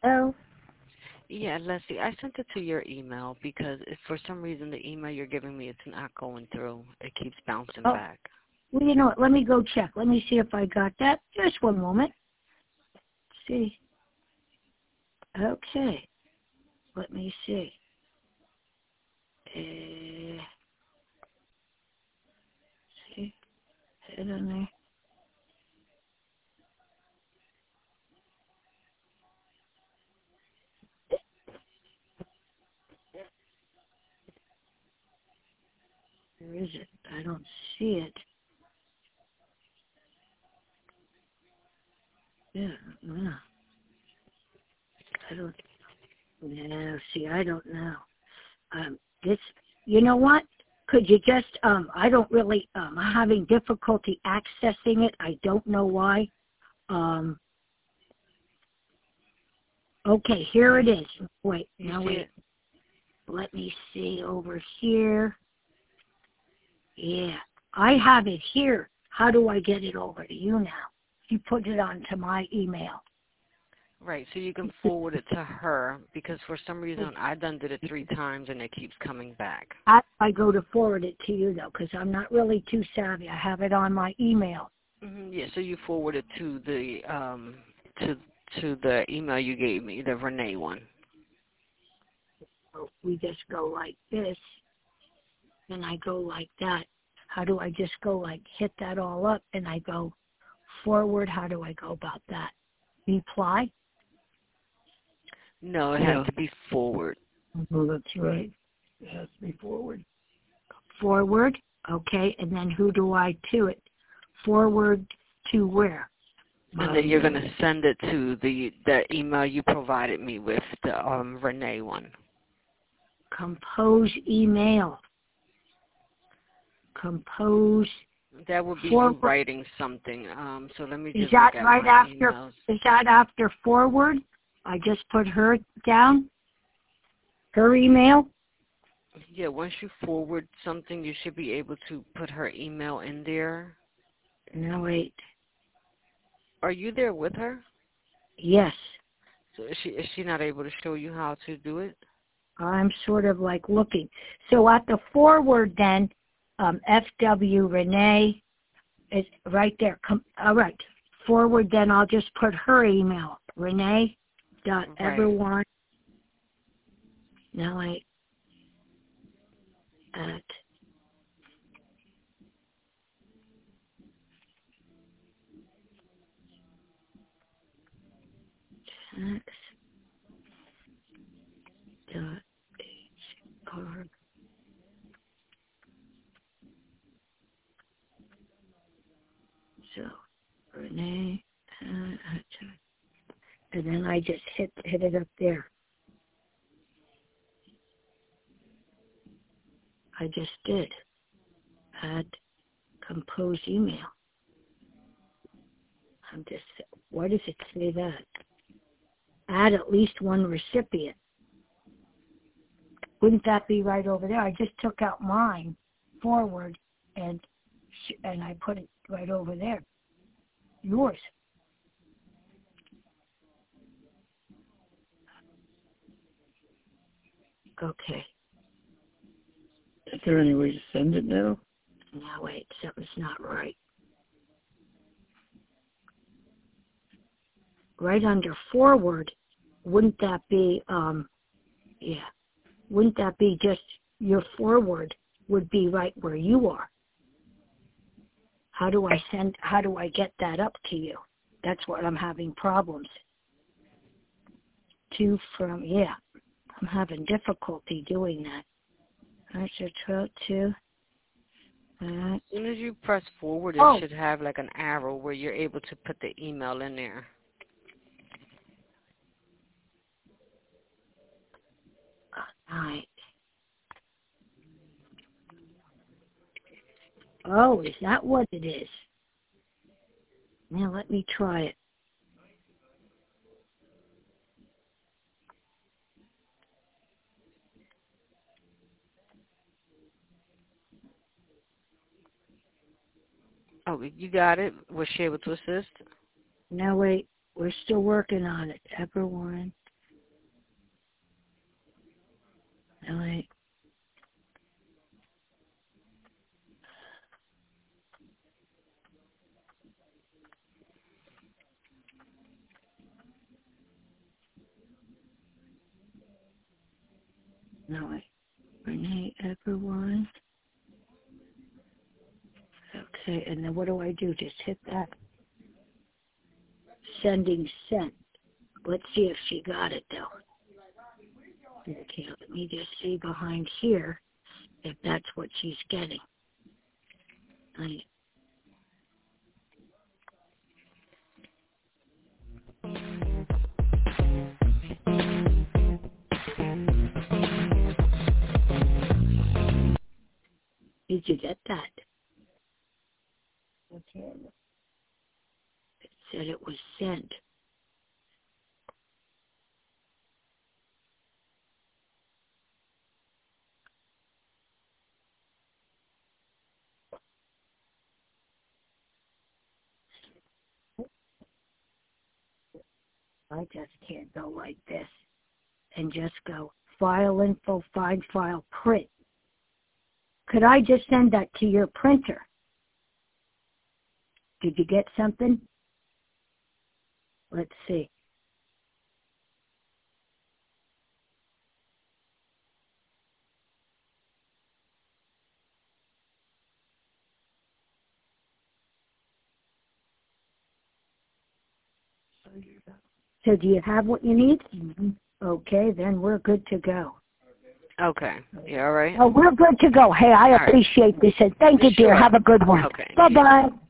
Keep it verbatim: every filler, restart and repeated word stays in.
Oh, Yeah, Leslie, I sent it to your email because if for some reason the email you're giving me it's not going through. It keeps bouncing oh, back. well, you know what? Let me go check. Let me see if I got that. Just one moment. See. Okay. Let me see. Uh, see. Head on there. Where is it? I don't see it. Yeah, no. I don't. No, see, I don't know. Um, this, you know what? Could you just, um, I don't really, um, I'm having difficulty accessing it. I don't know why. Um, okay, here it is. Wait, You now see wait. it? Let me see over here. Yeah, I have it here. How do I get it over to you now? You put it onto my email. Right, so you can forward it to her because for some reason I done did it three times and it keeps coming back. I, I go to forward it to you, though, because I'm not really too savvy. I have it on my email. hmm Yeah, so you forward it to the um to to the email you gave me, the Renee one. So we just go like this, and I go like that. How do I just go like hit that all up, and I go forward? How do I go about that? Reply? No, it has No. to be forward. Oh, that's right. It has to be forward. Forward, okay, and then who do I to it? Forward to where? And then you're going to send it to the the email you provided me with, the um Renee one. Compose email. Compose. That would be you Forward. writing something. Um, so let me Is just that look at right my after? emails. Is that after forward? I just put her down. Her email. Yeah, once you forward something, you should be able to put her email in there. No, wait. Are you there with her? Yes. So is she is she not able to show you how to do it? I'm sort of like looking. So at the forward then, um, F W Renee is right there. Come, all right. Forward then I'll just put her email. Renee dot Right. everyone. No, wait. At tax dot H R. So Renee, uh, and then I just hit hit it up there. I just did. Add compose email. I'm just. Why does it say that? Add at least one recipient. Wouldn't that be right over there? I just took out mine forward and and I put it right over there. Yours. Okay. Is there any way to send it now? Now wait, something's not right. Right under forward, wouldn't that be, um, yeah, wouldn't that be just your forward would be right where you are? How do I send, how do I get that up to you? That's what I'm having problems. To from, yeah, I'm having difficulty doing that. I should try to. Uh, As soon as you press forward, it oh, should have like an arrow where you're able to put the email in there. all right. Oh, is that what it is? Now let me try it. Oh, you got it? Was she able to assist? No, wait, we're still working on it. Everyone. All right. All right. Renee everyone. Okay, and then what do I do? Just hit that. Sending sent. Let's see if she got it, though. Okay, let me just see behind here if that's what she's getting. I, did you get that? Okay. It said it was sent. I just can't go like this and just go file info, find file, print. Could I just send that to your printer? Did you get something? Let's see. So do you have what you need? Mm-hmm. Okay, then we're good to go. Okay. You all right? Oh, we're good to go. Hey, I all appreciate right. this. And thank you, dear. Sure. Have a good one. Okay. Bye-bye.